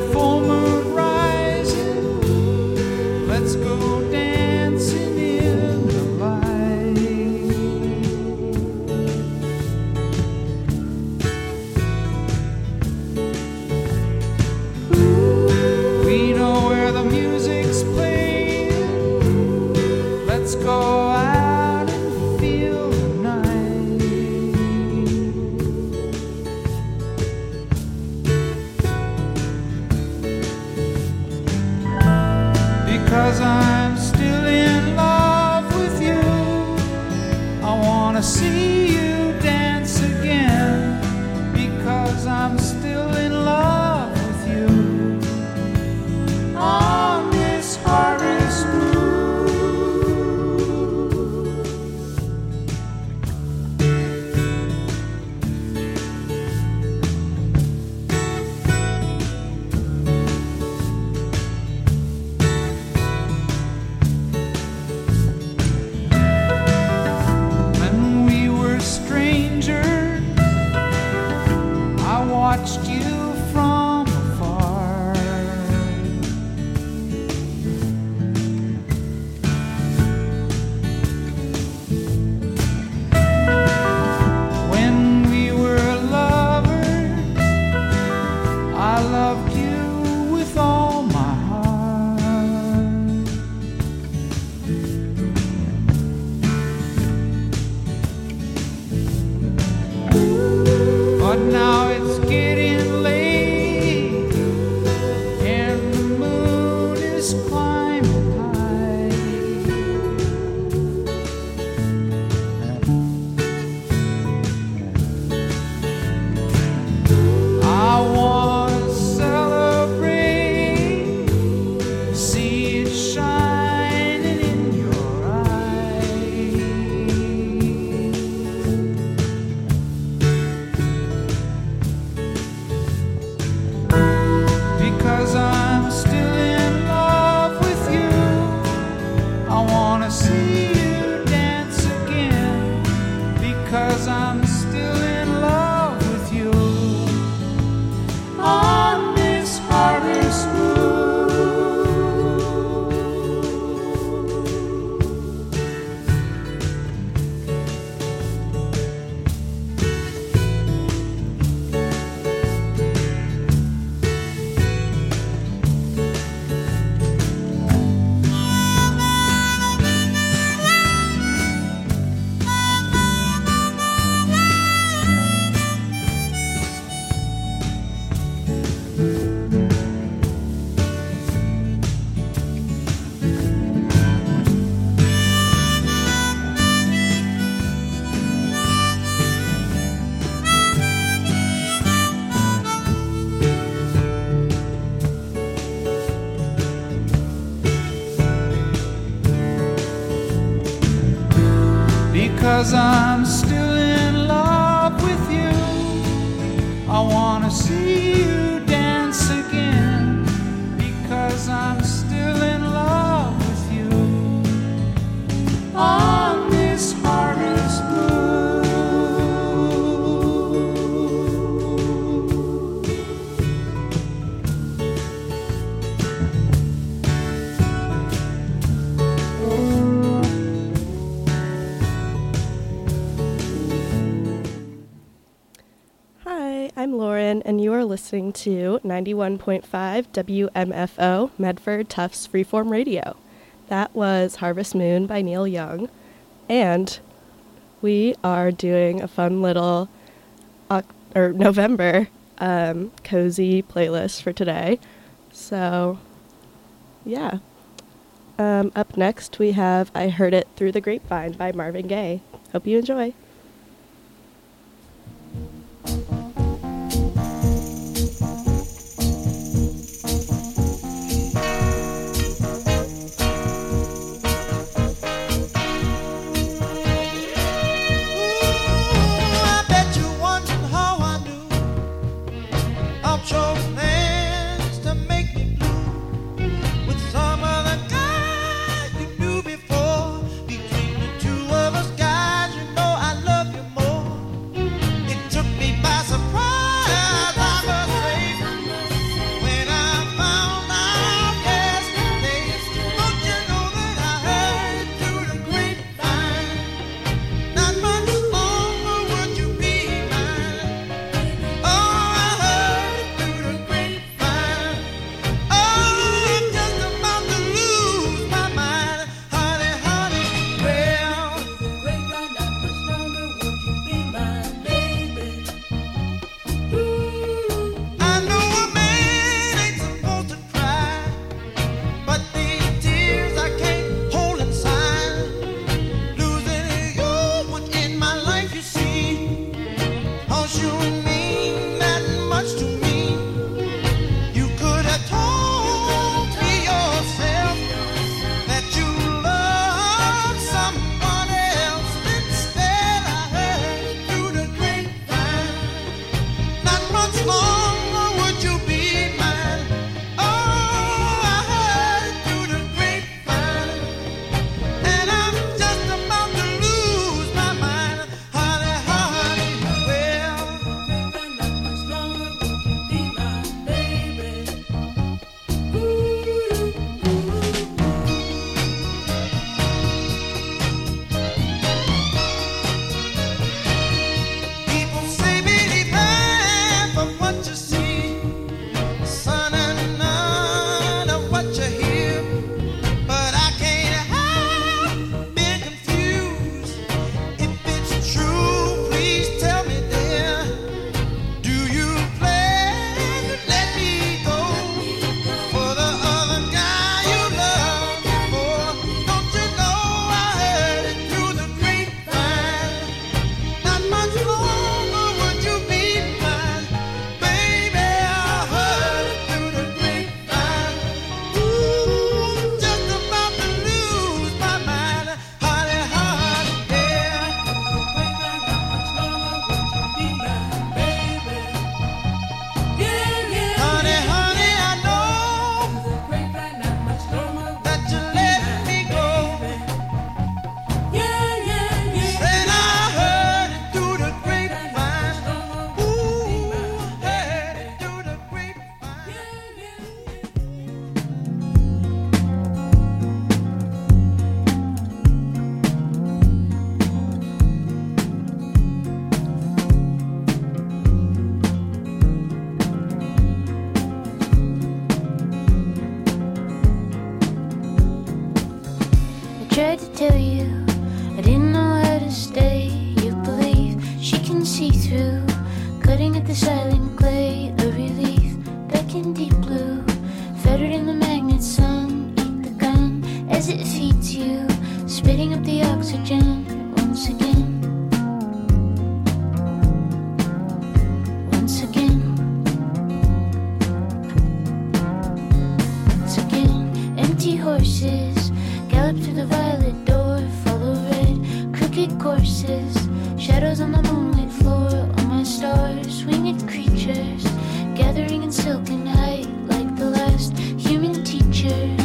full moon rising. Let's go dancing in the light. We know where the music's playing. Let's go out and feel the night. Because I'm still in love with you, I wanna see you dance again. Because I'm still in love with you on this harvest moon. When we were strangers, I watched you from afar. When we were lovers, I loved you with all my heart. But now it's getting late, and the moon is climbing high. I want to celebrate, see it shining in your eyes. Because I'm still in love with you, I wanna see you dance again. Because I'm still in love with you on this harvest moon. Because I'm still in love with you, I wanna see you dance again. Because I'm still in love with you on this harvest moon. Hi, I'm Lauren, and you are listening to 91.5 WMFO Medford Tufts Freeform Radio. That was Harvest Moon by Neil Young, and we are doing a fun little November cozy playlist for today. So, yeah. Up next, we have I Heard It Through the Grapevine by Marvin Gaye. Hope you enjoy. I bet you wondering how I knew I chose plans to make me blue with some other guy you knew before. Between the two of us guys, you know I tell you I didn't know how to stay. You believe she can see through, cutting at the silent clay. A relief back in deep blue, fettered in the magnet sun. Eat the gun as it feeds you, spitting up the oxygen once again. Once again. Once again. Empty horses gallop through the violet door, follow red crooked courses, shadows on the moonlit floor. All my stars, winged creatures, gathering in silken height like the last human teachers.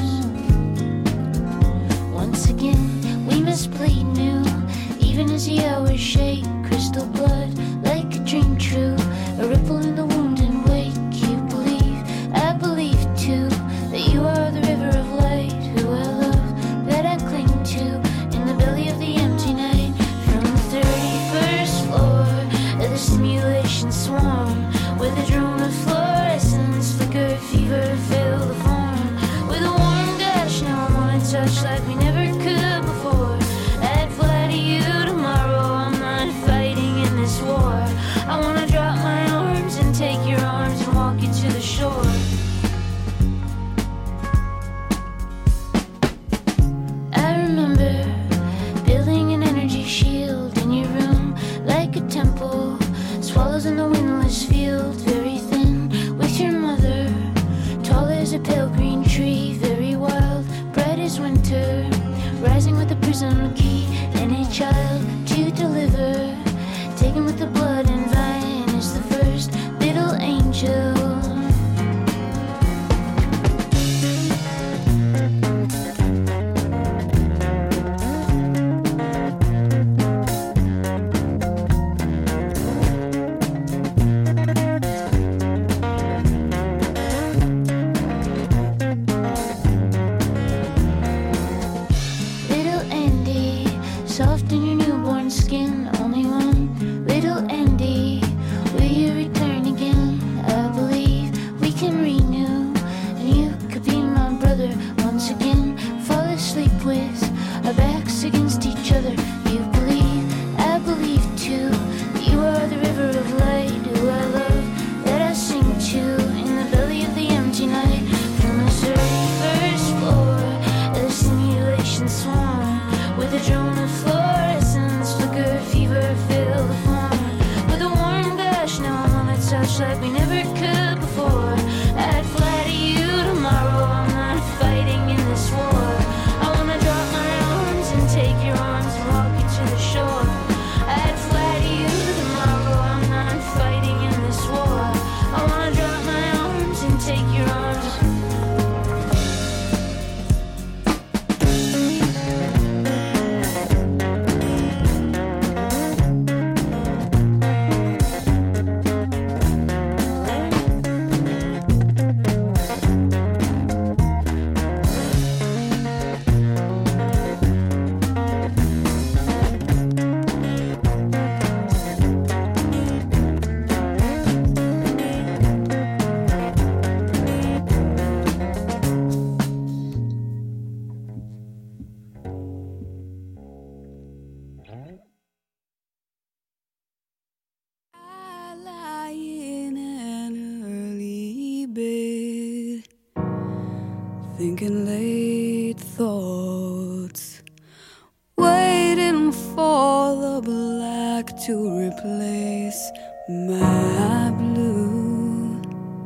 Once again, we must bleed new, even as the hours shake. Crystal blood, like a dream true, a ripple in the wound and wake. You believe, I believe too, that you are the river of light, who I love, that I cling to, in the belly of the empty night. From the 31st floor of the simulation swarm, where the drone of fluorescence flicker, fever fill the form. With a warm dash, now I wanna touch like we never could before. I'd fly to you tomorrow, I'm not fighting in this war. I wanna drop my arms and take your arms and walk you to the shore. I remember building an energy shield in your room, like a temple, swallows in the windless field, very thin, with your mother, tall as a pale green tree, very wild, bright as winter, rising with a prism key, and a child to deliver, taken with the blood and vine is the first little angel. Little Andy, soft in your newborn skin, only one. Little Andy, will you return again? I believe we can renew, and you could be my brother once again. Fall asleep with our backs against each other. You believe, I believe too, that you are the river of light, who I love, that I sing to, in the belly of the empty night. From the 31st floor of the simulation swarm, with a drone of fluorescence flicker, fever fill the form. With a warm gush, now I wanna touch like we never could before. I'd fly to you tomorrow, I'm not fighting in this war. I wanna drop my arms and take your arms and walk you to the shore. I'd fly to you tomorrow, I'm not fighting in this war. I wanna drop my arms and take your arms. I lie in an early bed, thinking late thoughts, waiting for the black to replace my blue.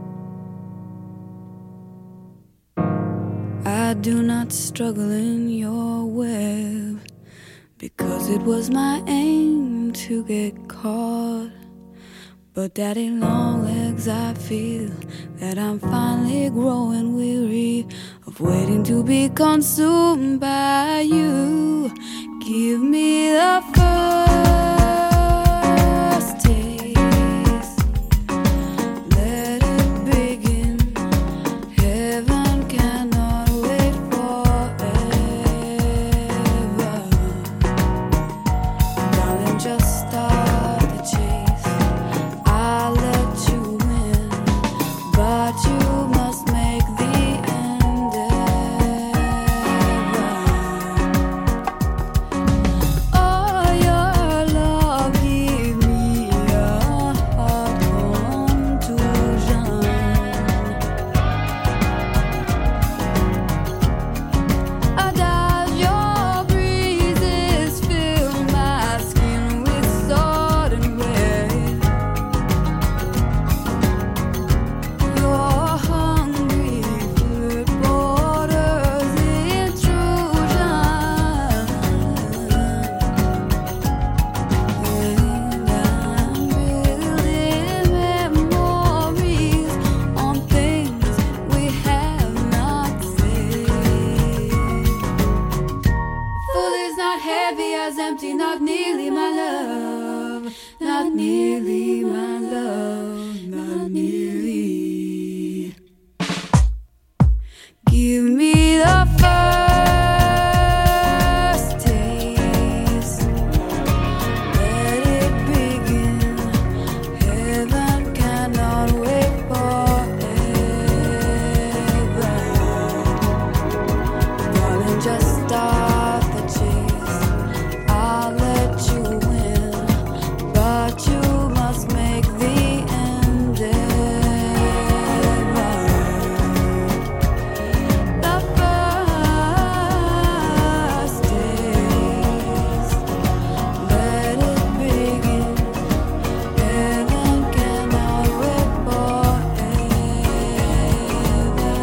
I do not struggle in your web, because it was my aim to get caught. But daddy long legs, I feel that I'm finally growing weary of waiting to be consumed by you. Give me the first taste, let it begin. Heaven cannot wait forever. Darling, just start the chase. I'll let you win, but you must make the endeavor. empty, not nearly my love, not nearly my love, not nearly. Give me the first taste, let it begin. Heaven cannot wait forever. Darling, just start the chase. I'll let you win, but you must make the endeavor. The first taste, let it begin. Heaven cannot wait forever.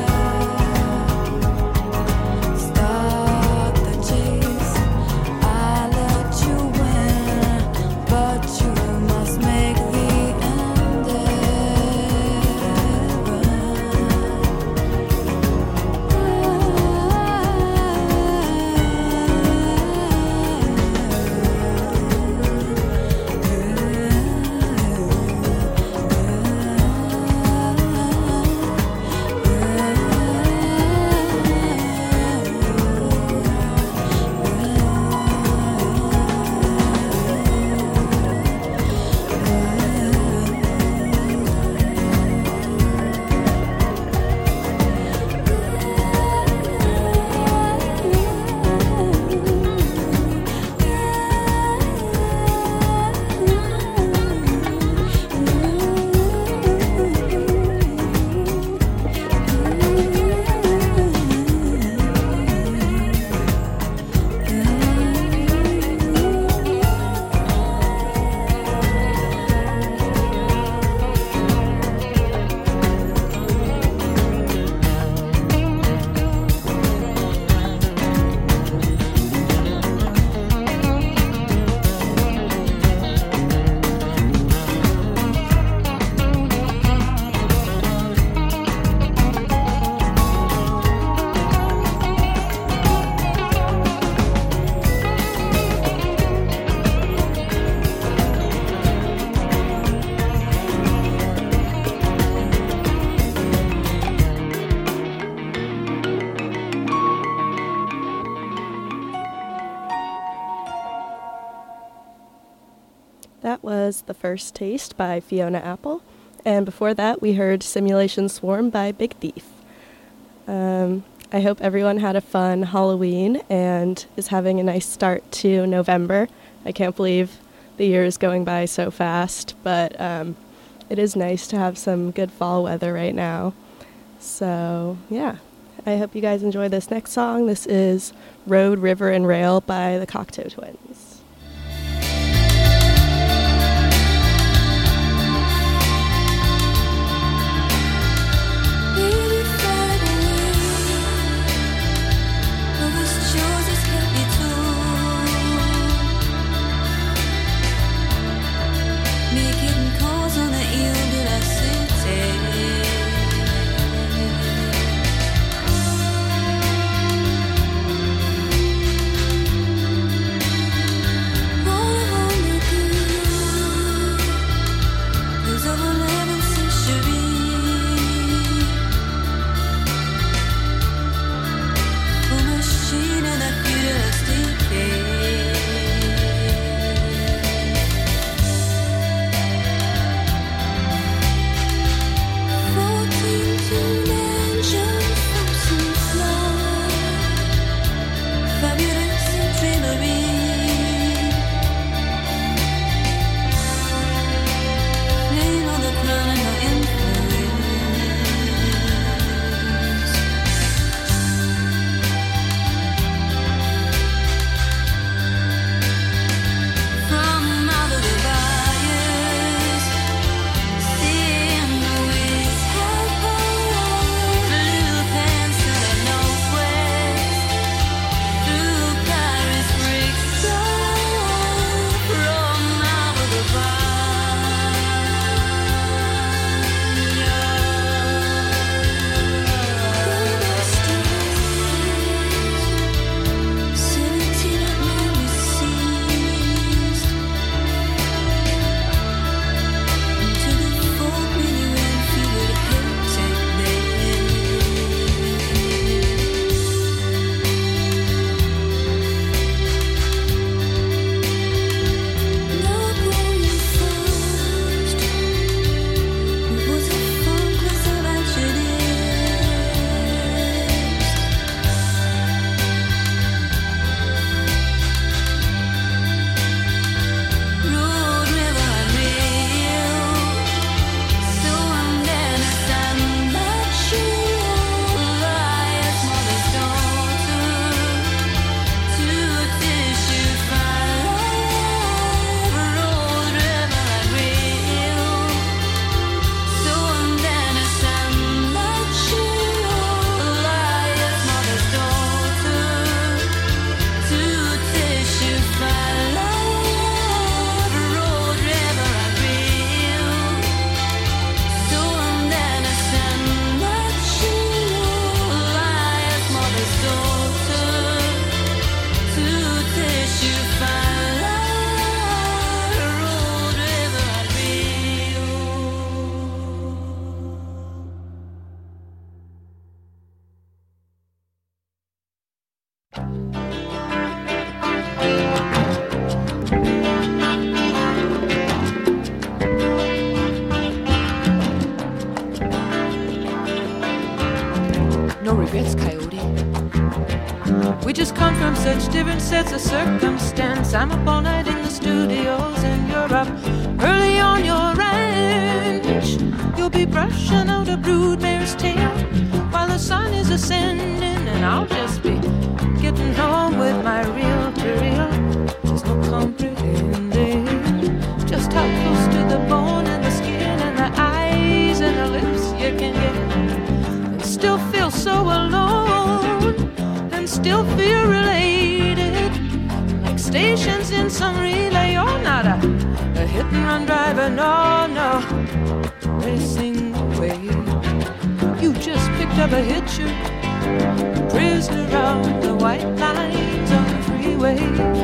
Start the chase. I'll let you win, but you must make the That was The First Taste by Fiona Apple. And before that, we heard Simulation Swarm by Big Thief. I hope everyone had a fun Halloween and is having a nice start to November. I can't believe the year is going by so fast, but it is nice to have some good fall weather right now. So, yeah. I hope you guys enjoy this next song. This is Road, River, and Rail by the Cocteau Twins. City. No regrets, Coyote. We just come from such different sets of circumstance. I'm up all night in the studios and you're up early on your ranch. You'll be brushing out a broodmare's tail while the sun is ascending, and I'll just be getting home with my reel-to-reel. There's no comprehending just how close to the bone and the skin and the eyes and the lips you can get, and still feel so alone, and still feel related, like stations in some relay. You're not a hit-and-run driver, no, racing away. You just picked up a hitcher, prisoner on the white lines on the freeway.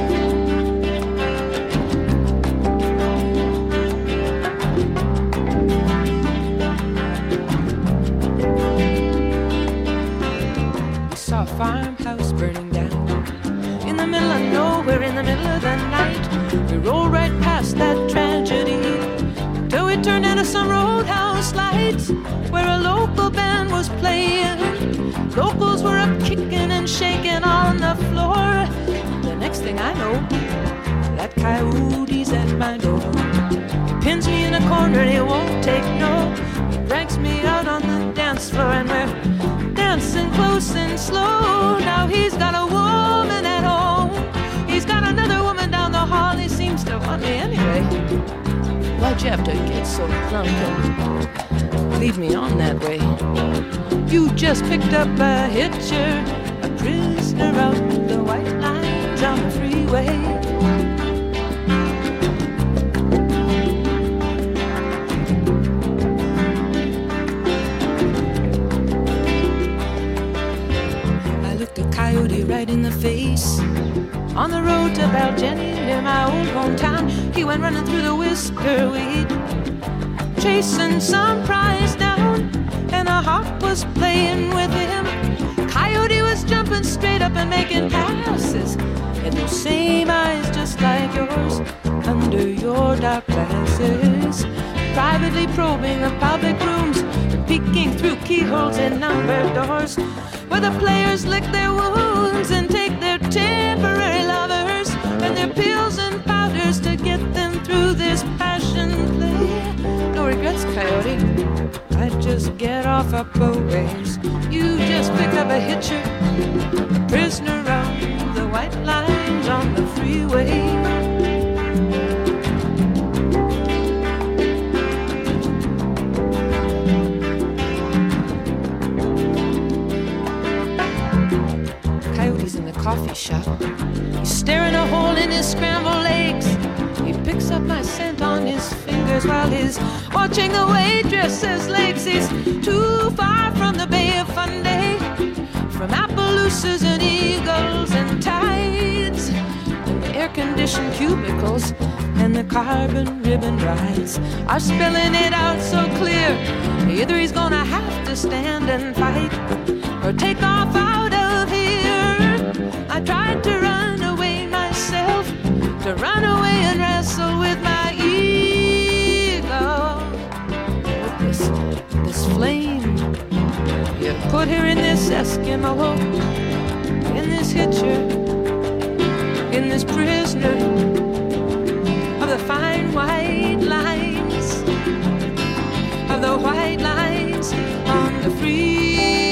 A farmhouse burning down in the middle of nowhere, in the middle of the night. We rolled right past that tragedy till we turned into some roadhouse lights where a local band was playing. Locals were up kicking and shaking on the floor. The next thing I know, that coyote's at my door. He pins me in a corner and he won't take no. He drags me out on the dance floor and we're dancing close and slow. Now he's got a woman at home, he's got another woman down the hall. He seems to want me anyway. Why'd you have to get so plump and lead me on that way? You just picked up a hitcher, a prisoner out the white lines on the freeway. Right in the face on the road to Baljenny near my old hometown. He went running through the whisker weed, chasing some prize down, and a hawk was playing with him. Coyote was jumping straight up and making passes, and those same eyes just like yours under your dark glasses, privately probing the public rooms, peeking through keyholes in numbered doors where the players lick their wounds and take their temporary lovers and their pills and powders to get them through this passion play. No regrets, Coyote, I just get off up a ways. You just pick up a hitcher, a prisoner on the white lines on the freeway. Coffee shop. He's staring a hole in his scrambled eggs. He picks up my scent on his fingers while he's watching the waitress's legs. He's too far from the Bay of Fundy, from Appaloosas and eagles and tides, and the air-conditioned cubicles and the carbon ribbon rides are spelling it out so clear. Either he's gonna have to stand and fight or take off out of here. I tried to run away myself, to run away and wrestle with my ego. With this flame you put here in this Eskimo, in this hitcher, in this prisoner of the fine white lines, of the white lines on the freeway.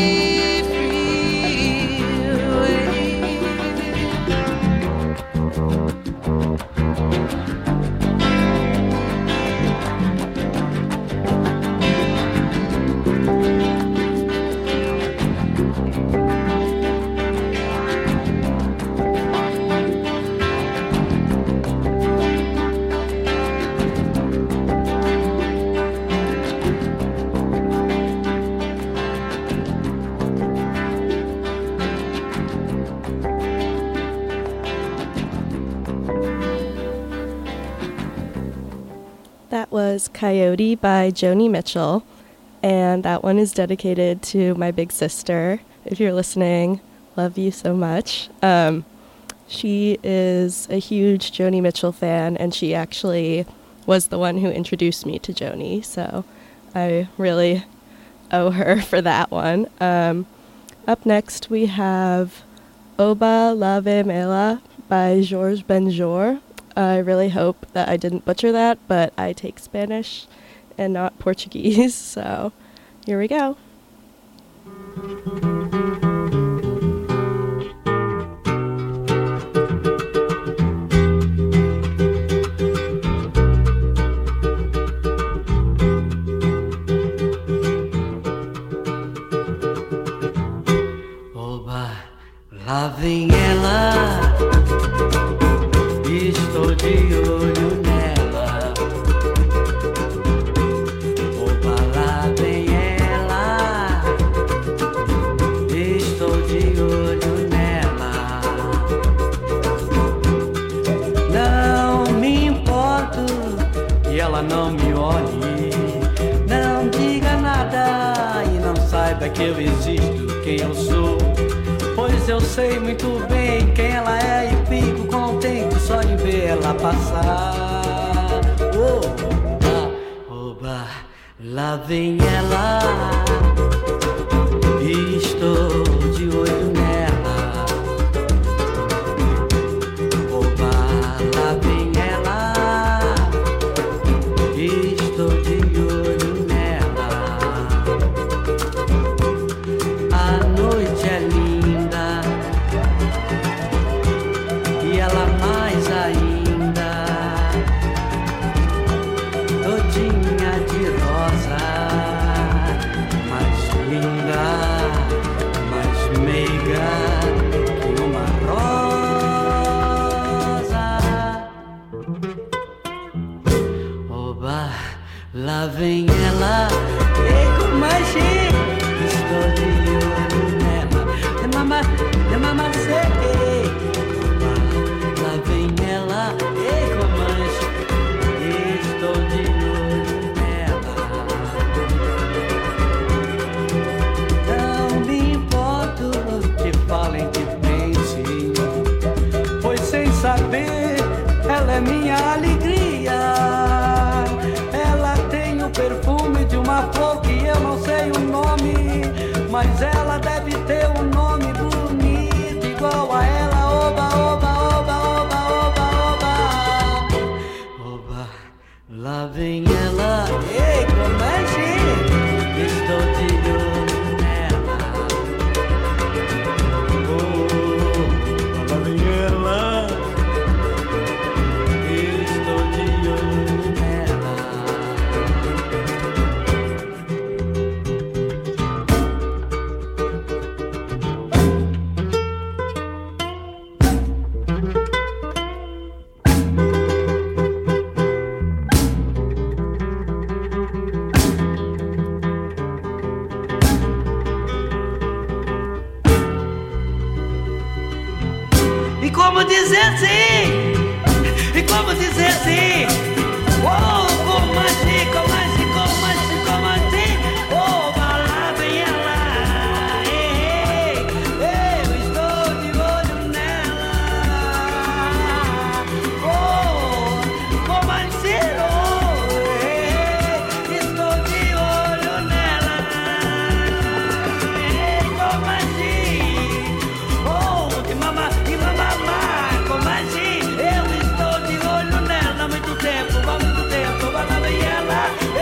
Was Coyote by Joni Mitchell, and that one is dedicated to my big sister. If you're listening, love you so much. She is a huge Joni Mitchell fan, and she actually was the one who introduced me to Joni, so I really owe her for that one. Up next, we have Oba La Vermela by Georges Benjour. I really hope that I didn't butcher that, but I take Spanish and not Portuguese, so here we go. Lá vem ela, estou de olho nela. Oba, lá vem ela, estou de olho nela. Não me importo que ela não me olhe, não diga nada e não saiba que eu existo, quem eu sou. Pois eu sei muito bem quem ela é e fico contente só de ver ela passar. Oba, oba, lá vem ela, estou de olho nela. Oba, lá vem ela, estou de olho nela. A noite é linda, ela mais ainda, todinha de rosa, mais linda, mais meiga que uma rosa. Oba, lá vem ela, e com magia, estou de olho nela. De mama sei. Lá vem ela, e com mancha, estou de olho nela. Não me importo que falem, que pensem, pois sem saber, ela é minha alegria. Ela tem o perfume de uma flor que eu não sei o nome, mas ela deve ter um nome bonito igual a ela. Oba, oba, oba, oba, oba, oba. Oba, lá vem ela, ei, como é que estou de olho nela. Oh, lá vem ela, estou de olho nela. E como dizer sim? E como dizer sim? Oh, como assim, como assim, como assim, como assim? Oh, lá vem ela, ei, ei, eu estou de olho nela. Oh, como assim, oh, ei, estou de olho nela. Ei, como assim? Oh, de mamá, como assim? Eu estou de olho nela há muito tempo, vai lá vem ela.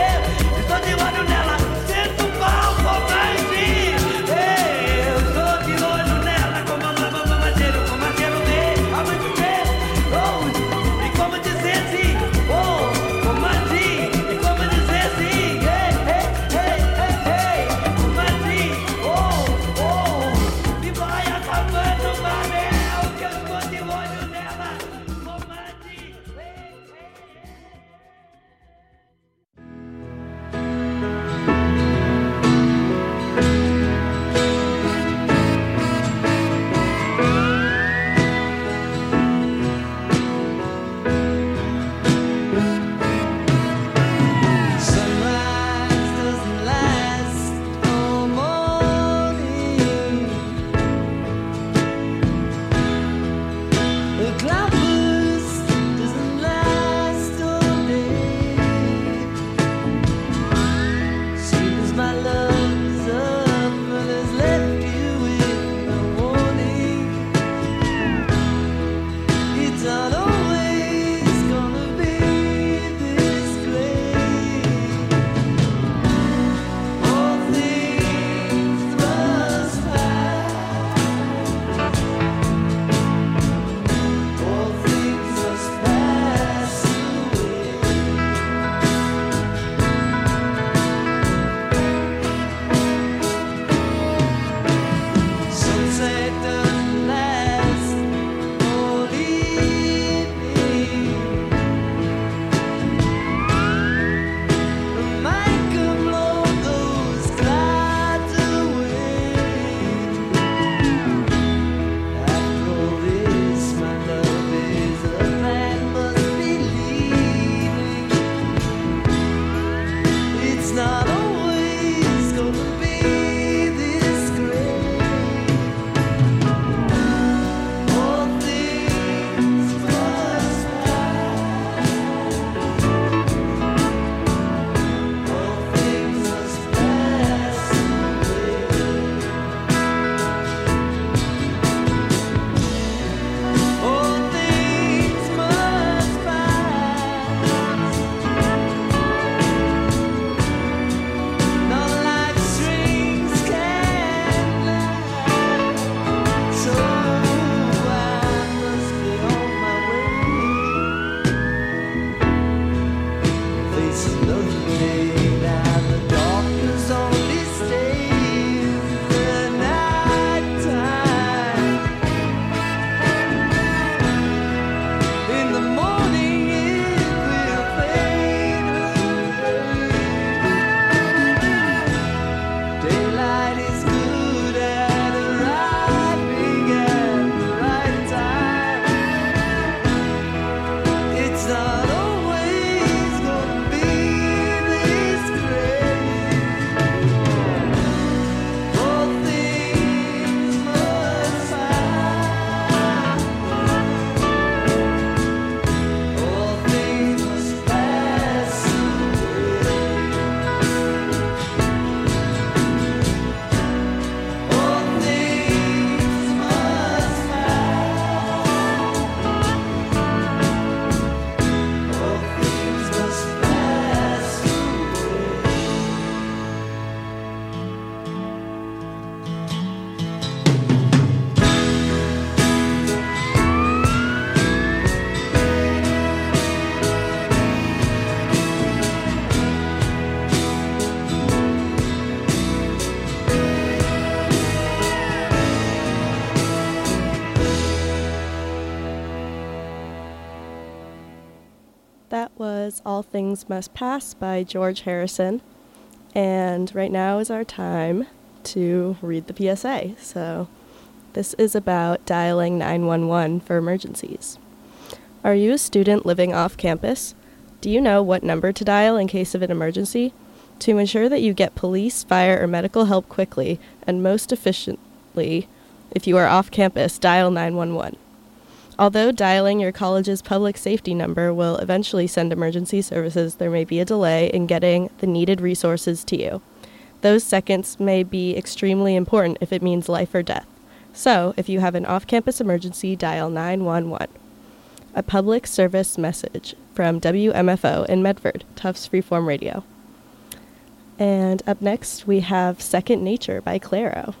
That was All Things Must Pass by George Harrison. And right now is our time to read the PSA. So this is about dialing 911 for emergencies. Are you a student living off campus? Do you know what number to dial in case of an emergency? To ensure that you get police, fire, or medical help quickly and most efficiently, if you are off campus, dial 911. Although dialing your college's public safety number will eventually send emergency services, there may be a delay in getting the needed resources to you. Those seconds may be extremely important if it means life or death. So, if you have an off-campus emergency, dial 911. A public service message from WMFO in Medford, Tufts Freeform Radio. And up next, we have Second Nature by Clairo.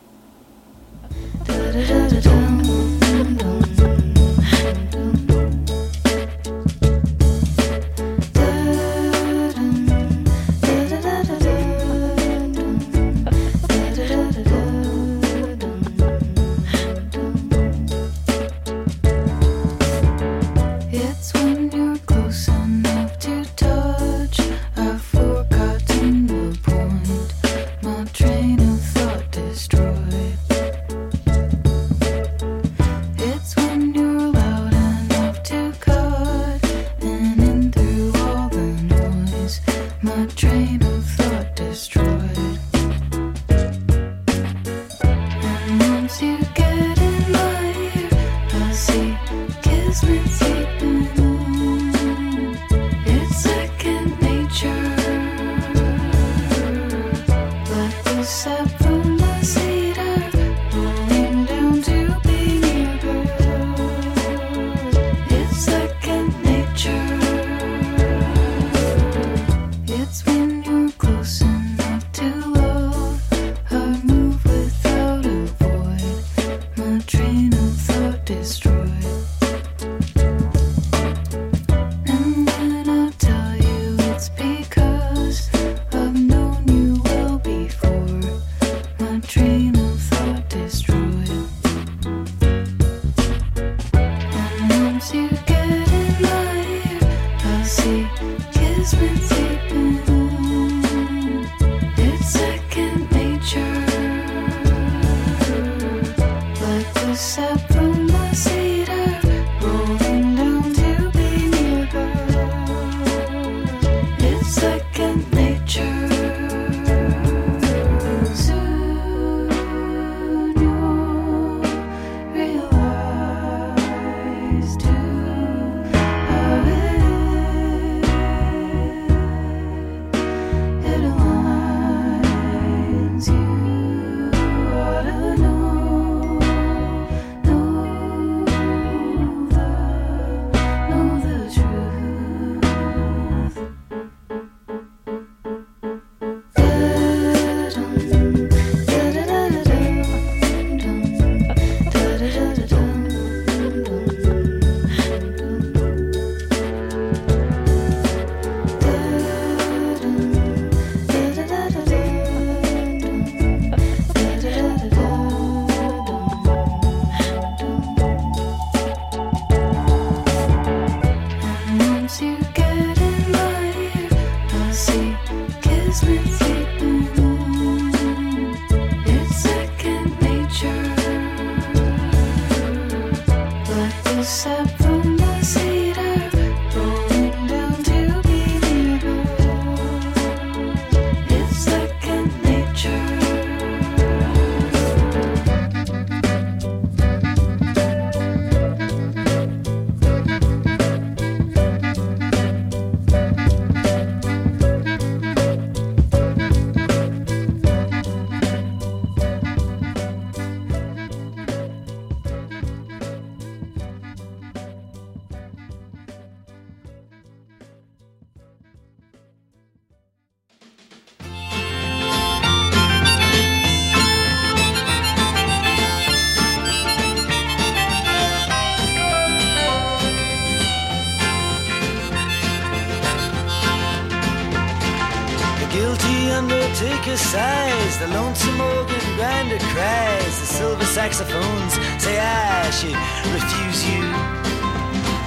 undertaker sighs, the lonesome organ grinder cries, the silver saxophones say I should refuse you.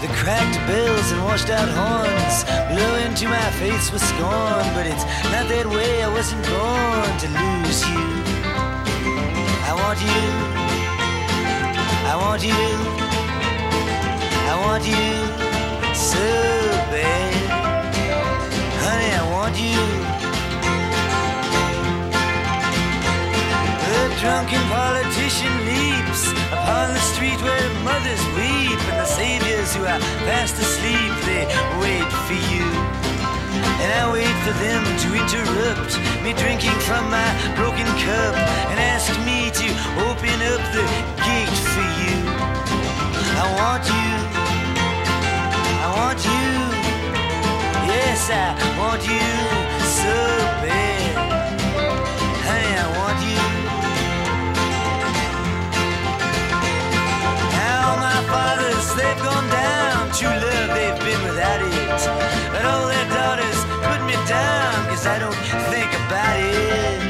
The cracked bells and washed out horns blow into my face with scorn, but it's not that way. I wasn't born to lose you. I want you. I want you. I want you so bad. Honey, I want you. The drunken politician leaps upon the street where mothers weep, and the saviors who are fast asleep, they wait for you. And I wait for them to interrupt me drinking from my broken cup and ask me to open up the gate for you. I want you. I want you. Yes, I want you so bad. Honey, I want you. Now my fathers, they've gone down. True love, they've been without it. But all their daughters put me down, 'cause I don't think about it.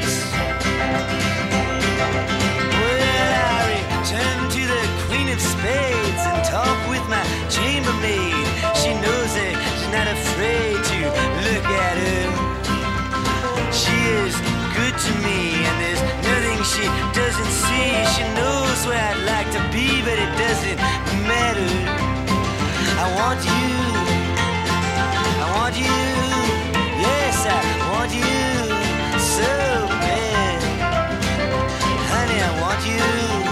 Well, I return to the Queen of Spades and talk with my chambermaid. She knows that she's not afraid to look at her. She is good to me, and there's nothing she doesn't see. She knows where I'd like to be, but it doesn't matter. I want you. I want you. Yes, I want you so bad. Honey, I want you.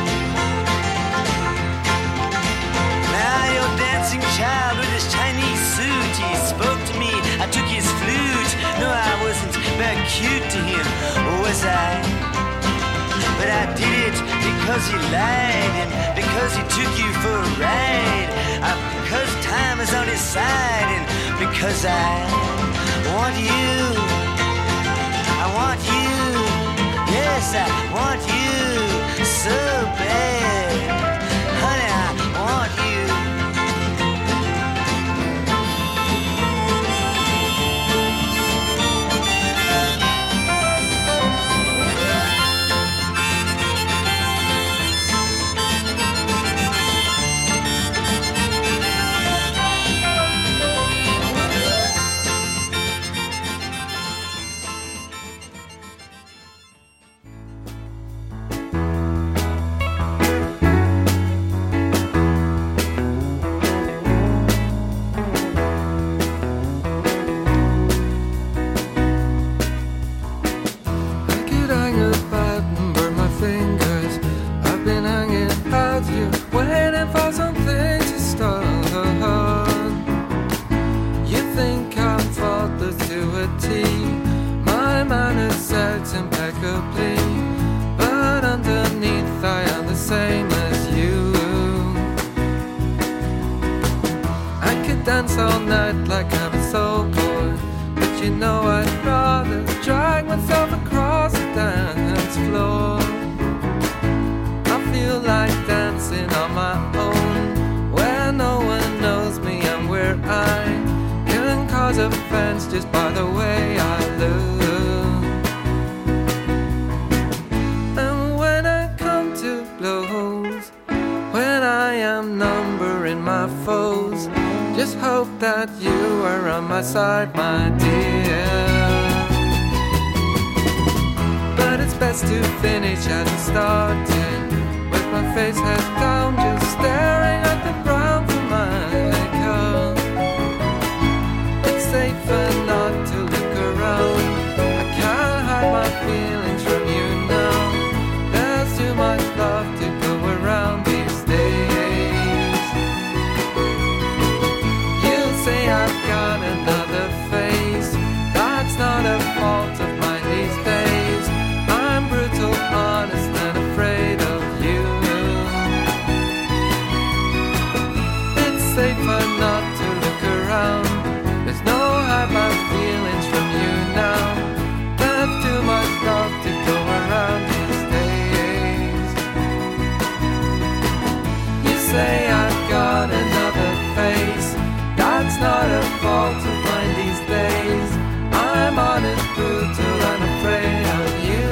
Now your dancing child with his Chinese suit, he spoke to me, I took his flute. No, I wasn't very cute to him, was I? But I did it because he lied, and because he took you for a ride. Because time is on his side, and because I want you. I want you. Yes, I want you so bad. Honey, I want you. Dance all night like I'm so bored, but you know I'd rather drag myself across the dance floor. I feel like dancing on my own, where no one knows me and where I can cause offense just by the way I look. And when I come to blows, when I am numbering my foes, just hope that you are on my side, my dear. But it's best to finish as it started, with my face head down, just staring at the ground for my cup. It's safer not to look around. I can't hide my feelings from you now. There's too much love to go around these days. Say I've got another face. That's not a fault of mine these days. I'm brutal, honest, and afraid of you. It's safer not to look around. There's no hide my feelings from you now. There's too much love to go around these days. You say I've got another face. That's not a fault of mine these days. I'm honest, brutal, and afraid of you.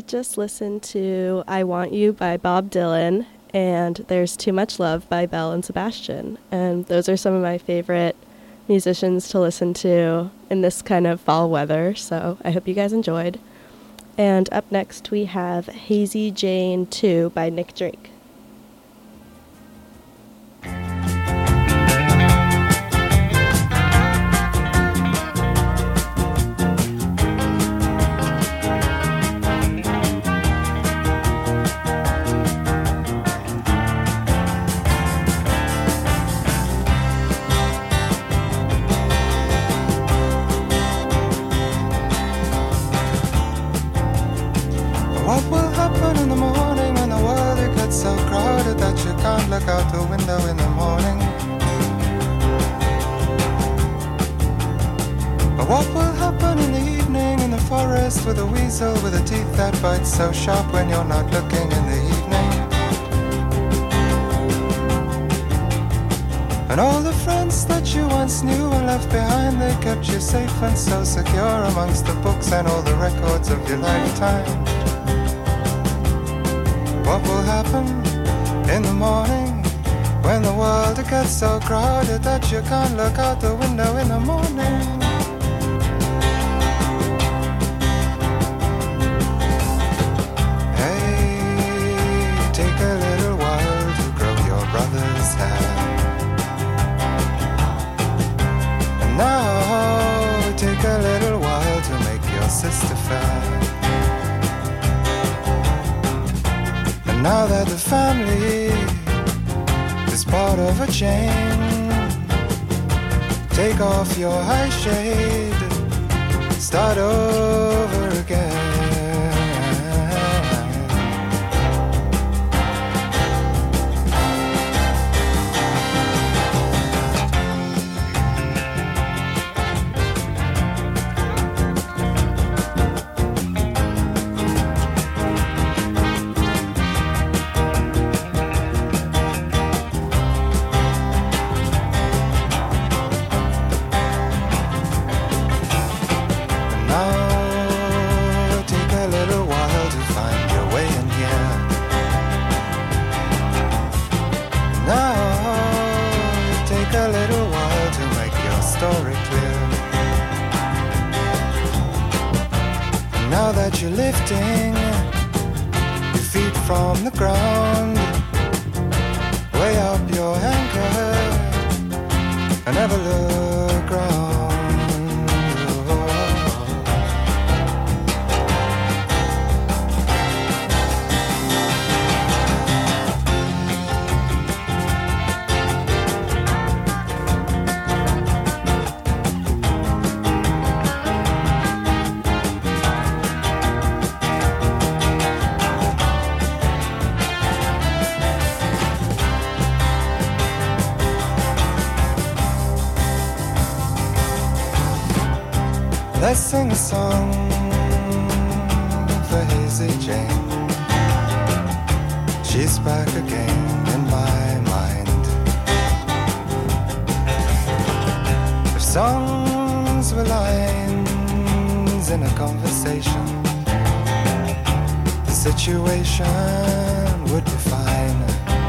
just listened to I Want You by Bob Dylan and There's Too Much Love by Belle and Sebastian. And those are some of my favorite musicians to listen to in this kind of fall weather, so I hope you guys enjoyed. And up next we have Hazy Jane 2 by Nick Drake. What will happen in the morning when the world it gets so crowded that you can't look out the window in the morning? What will happen in the evening in the forest with a weasel with a teeth that bites so sharp when you're not looking in the evening? And all the friends that you once knew and left behind, they kept you safe and so secure amongst the books and all the records of your lifetime. What will happen in the morning when the world gets so crowded that you can't look out the window in the morning? Hey, take a little while to grow your brother's hair. And now take a little while to make your sister fair. Now that the family is part of a chain, take off your high shade, start over again. Now that you're lifting your feet from the ground, way up your anchor and never look round. Let's sing a song for Hazy Jane. She's back again in my mind. If songs were lines in a conversation, the situation would be fine.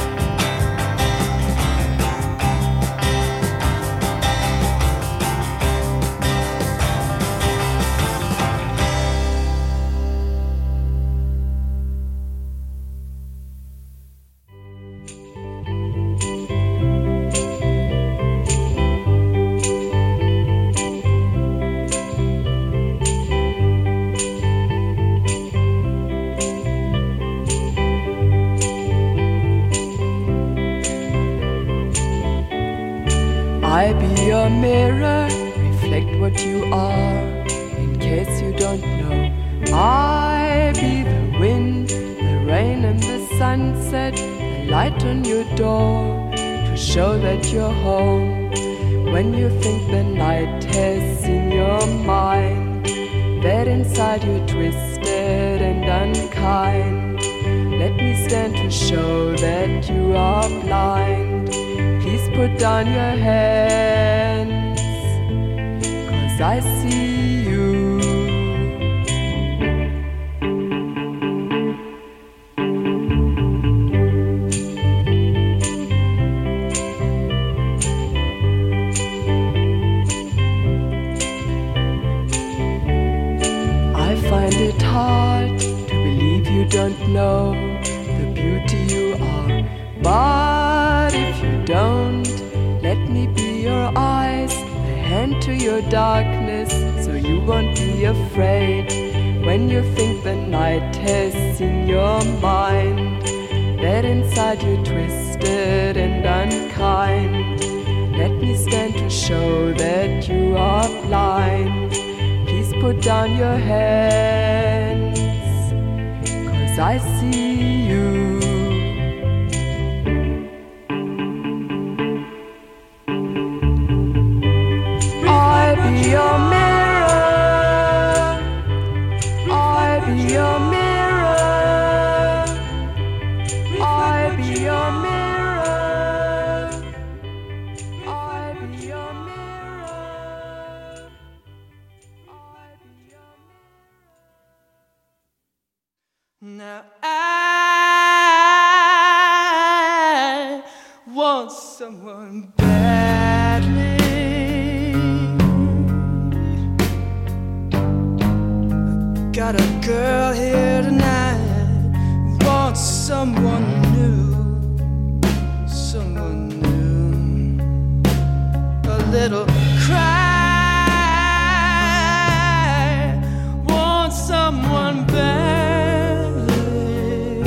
I be your mirror, reflect what you are, in case you don't know. I be the wind, the rain and the sunset, the light on your door, to show that you're home. When you think the night has seen your mind, that inside you're twisted and unkind, let me stand to show that you are blind. Please put down your hands, 'cause I see you. know the beauty you are. But if you don't, let me be your eyes, a hand to your darkness, so you won't be afraid when you think the night has seen your mind. That inside you twisted and unkind. Let me stand to show that you are blind. Please put down your hands, 'cause I see you. I be your mirror, I be your mirror, I be your mirror, I be your mirror, I be your mirror. Now I want someone badly. Got a girl here tonight, wants someone new, someone new. A little cry, wants someone badly.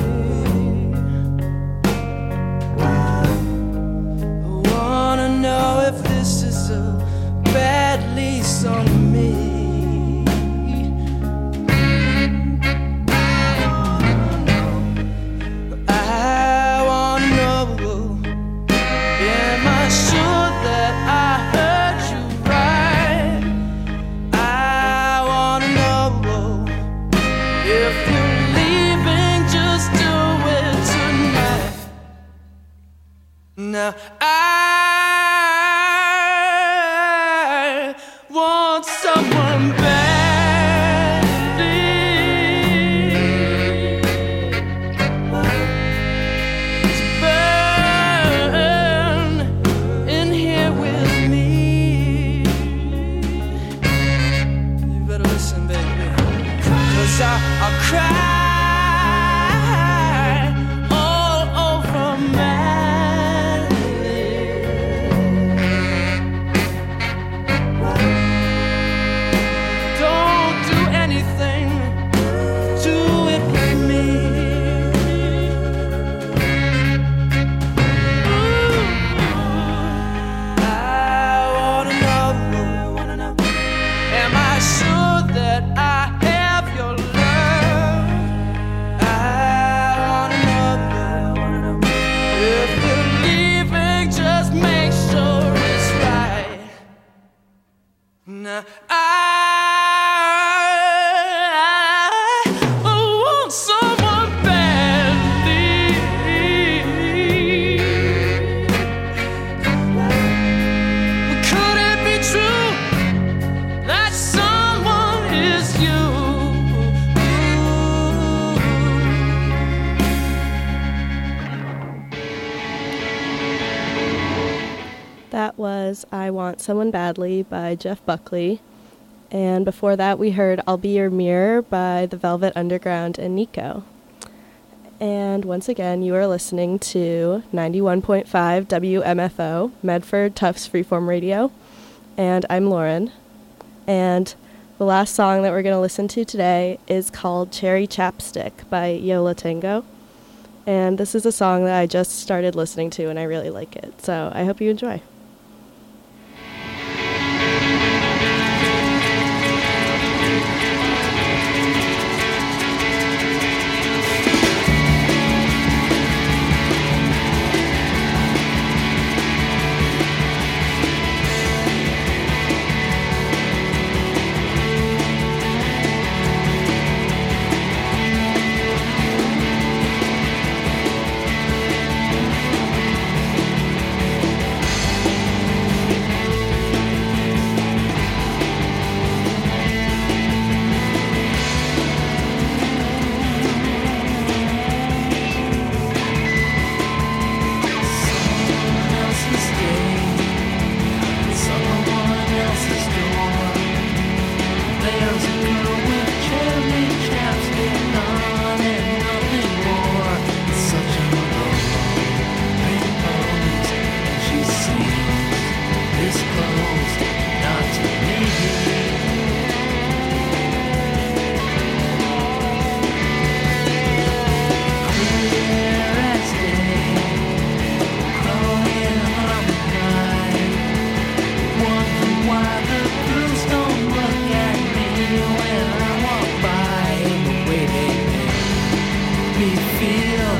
I wanna know if this is a bad lease on me. Now I want someone badly to burn in here with me. You better listen, baby, 'cause I'll cry all over now I want someone badly. Could it be true that someone is you? That was I Want Someone Badly by Jeff Buckley. And before that, we heard I'll Be Your Mirror by The Velvet Underground and Nico. And once again, you are listening to 91.5 WMFO, Medford Tufts Freeform Radio. And I'm Lauren. And the last song that we're going to listen to today is called Cherry Chapstick by Yola Tango. And this is a song that I just started listening to, and I really like it. So I hope you enjoy. me feel